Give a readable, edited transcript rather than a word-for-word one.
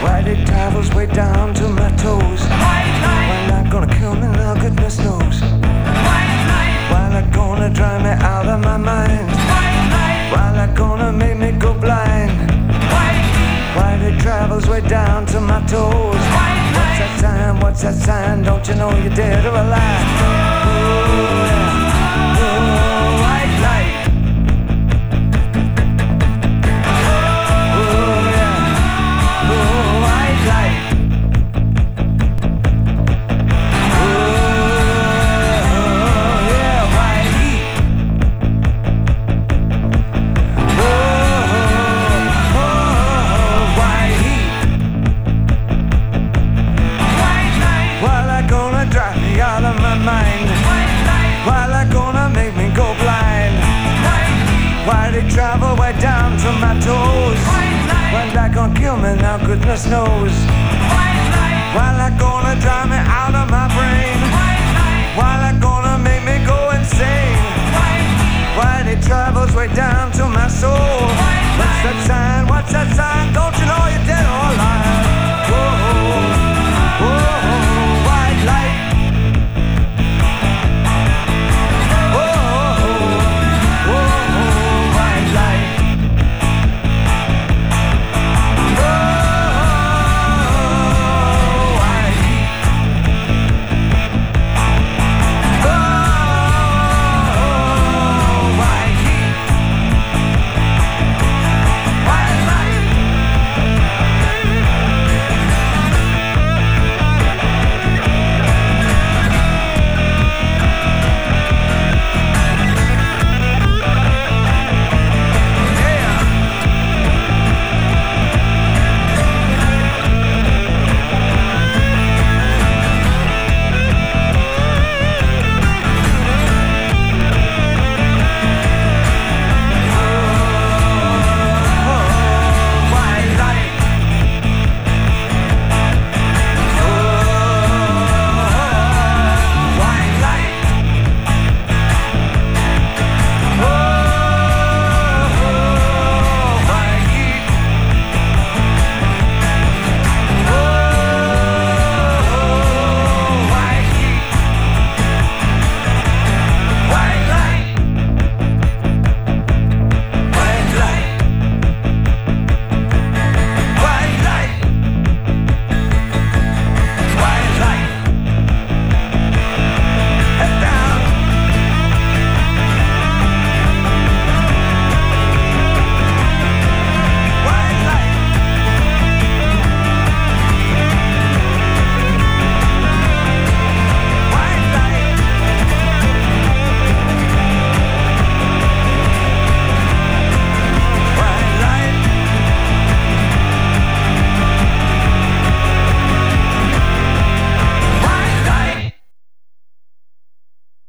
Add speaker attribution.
Speaker 1: Why it travels way down to my toes. Why not gonna kill me now, goodness knows. Why not gonna drive me out of my mind. Why not gonna make me go blind. Why it travels way down to my toes. What's that sign, what's that sign, don't you know you're dead or alive. Ooh, yeah. Ooh, white light. Travel way down to my toes. Why not gonna kill me now, goodness knows. Why not gonna drive me out of my brain. Why not gonna make me go insane. Why it travels way down to my soul. What's that sign, what's that sign, don't